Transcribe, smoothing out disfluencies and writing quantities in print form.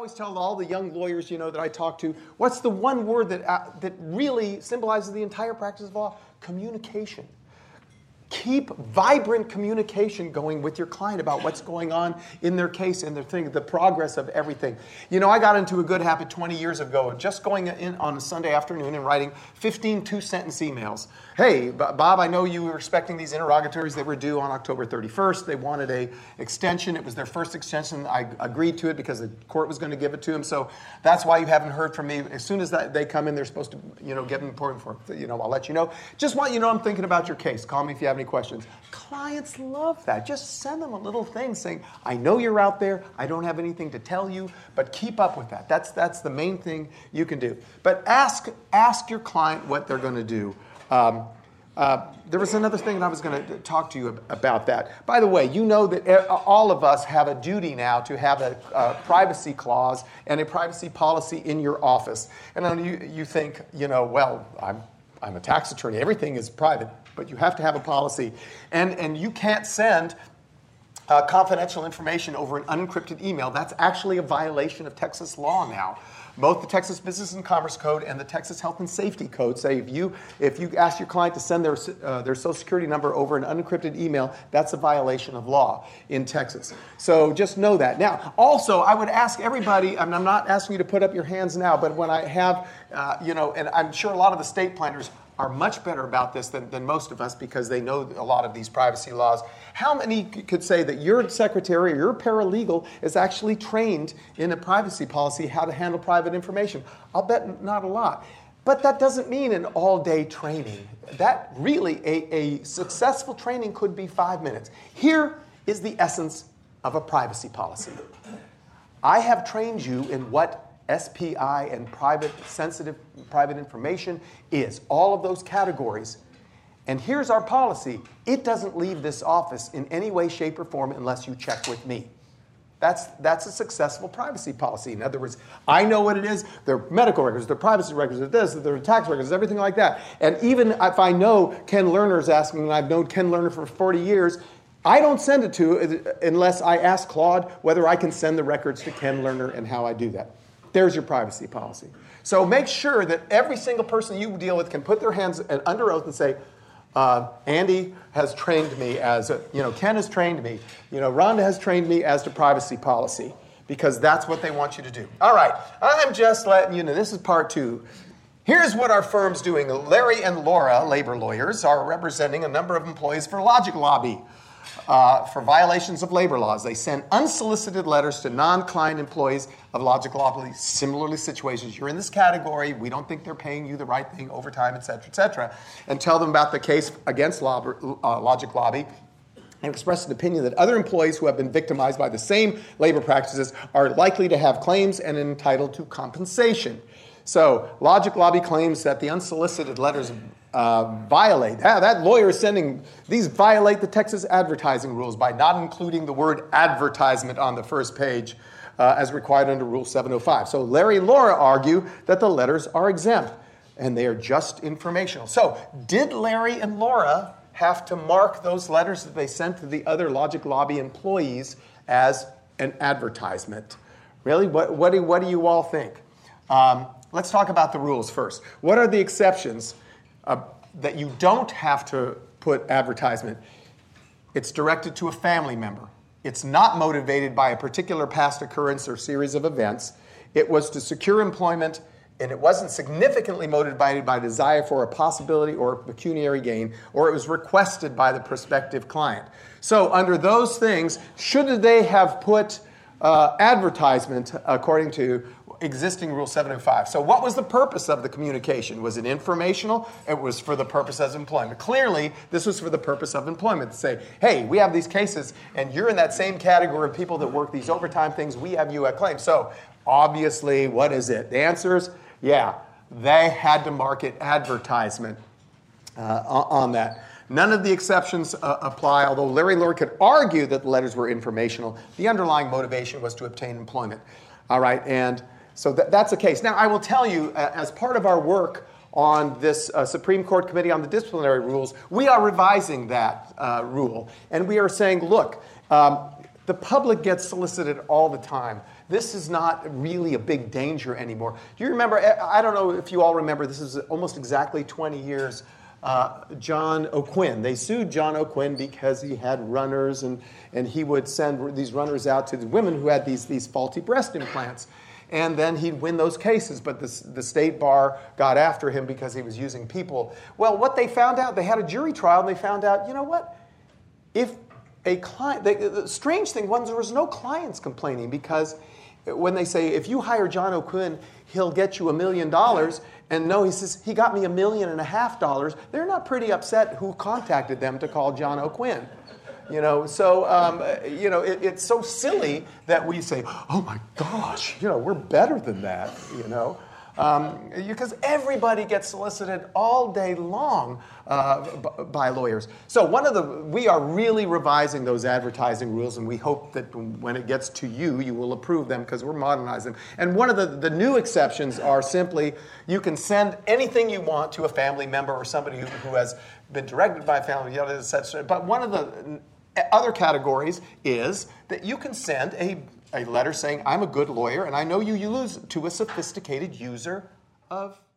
always tell all the young lawyers, that I talk to, what's the one word that really symbolizes the entire practice of law? Communication. Keep vibrant communication going with your client about what's going on in their case and their thing, the progress of everything. I got into a good habit 20 years ago, just going in on a Sunday afternoon and writing 15 two-sentence emails. Hey, Bob, I know you were expecting these interrogatories. They were due on October 31st. They wanted an extension. It was their first extension. I agreed to it because the court was going to give it to them. So that's why you haven't heard from me. As soon as they come in, they're supposed to, get an important for. I'll let you know. Just want you to know I'm thinking about your case. Call me if you have any questions. Clients love that. Just send them a little thing saying, I know you're out there. I don't have anything to tell you, but keep up with that. That's the main thing you can do. But ask your client what they're going to do. There was another thing that I was going to talk to you about that. By the way, you know that all of us have a duty now to have a privacy clause and a privacy policy in your office. And then you think, well, I'm a tax attorney. Everything is private, but you have to have a policy. And you can't send confidential information over an unencrypted email. That's actually a violation of Texas law now. Both the Texas Business and Commerce Code and the Texas Health and Safety Code say if you ask your client to send their Social Security number over an unencrypted email, that's a violation of law in Texas. So just know that. Now, also, I would ask everybody, and I'm not asking you to put up your hands now, but when I have, and I'm sure a lot of the state planners are much better about this than most of us because they know a lot of these privacy laws. How many could say that your secretary or your paralegal is actually trained in a privacy policy, how to handle private information? I'll bet not a lot. But that doesn't mean an all-day training. That really, a successful training could be 5 minutes. Here is the essence of a privacy policy. I have trained you in what SPI and sensitive private information is, all of those categories. And here's our policy. It doesn't leave this office in any way, shape, or form unless you check with me. That's a successful privacy policy. In other words, I know what it is. They're medical records, they're privacy records, they're this, they're tax records, everything like that. And even if I know Ken Lerner's asking, and I've known Ken Lerner for 40 years, I don't send it to unless I ask Claude whether I can send the records to Ken Lerner and how I do that. There's your privacy policy. So make sure that every single person you deal with can put their hands under oath and say, Andy has trained me Ken has trained me, Rhonda has trained me as to privacy policy, because that's what they want you to do. All right, I'm just letting you know, this is part 2. Here's what our firm's doing. Larry and Laura, labor lawyers, are representing a number of employees for Logic Lobby. For violations of labor laws. They send unsolicited letters to non-client employees of Logic Lobby, similarly situations. You're in this category. We don't think they're paying you the right thing, overtime, et cetera, and tell them about the case against Logic Lobby and express an opinion that other employees who have been victimized by the same labor practices are likely to have claims and entitled to compensation. So Logic Lobby claims that the unsolicited letters violate. That lawyer is sending, these violate the Texas advertising rules by not including the word advertisement on the first page as required under Rule 705. So Larry and Laura argue that the letters are exempt and they are just informational. So did Larry and Laura have to mark those letters that they sent to the other Logic Lobby employees as an advertisement? Really? What do you all think? Let's talk about the rules first. What are the exceptions that you don't have to put advertisement? It's directed to a family member. It's not motivated by a particular past occurrence or series of events. It was to secure employment, and it wasn't significantly motivated by desire for a possibility or pecuniary gain, or it was requested by the prospective client. So under those things, should they have put advertisement according to existing Rule 705. So what was the purpose of the communication? Was it informational? It was for the purpose of employment. Clearly, this was for the purpose of employment, to say, hey, we have these cases, and you're in that same category of people that work these overtime things. We have you at claim. So obviously, what is it? The answer is, yeah, they had to market advertisement on that. None of the exceptions apply, although Larry and Laura could argue that the letters were informational. The underlying motivation was to obtain employment. All right, and so that's the case. Now, I will tell you, as part of our work on this Supreme Court Committee on the Disciplinary Rules, we are revising that rule. And we are saying, look, the public gets solicited all the time. this is not really a big danger anymore. Do you remember, I don't know if you all remember, this is almost exactly 20 years, John O'Quinn. They sued John O'Quinn because he had runners, and he would send these runners out to the women who had these faulty breast implants. And then he'd win those cases, but the state bar got after him because he was using people. Well, what they found out, they had a jury trial, and they found out, you know what? If a client, the strange thing was there was no clients complaining, because when they say, if you hire John O'Quinn, he'll get you $1 million, and no, he says, he got me $1.5 million, they're not pretty upset who contacted them to call John O'Quinn. So it's so silly that we say, oh my gosh, we're better than that, because everybody gets solicited all day long by lawyers. So we are really revising those advertising rules, and we hope that when it gets to you, you will approve them, because we're modernizing them. And one of the new exceptions are simply, you can send anything you want to a family member or somebody who has been directed by a family, etc. But one of the other categories is that you can send a letter saying, I'm a good lawyer, and I know you lose, to a sophisticated user of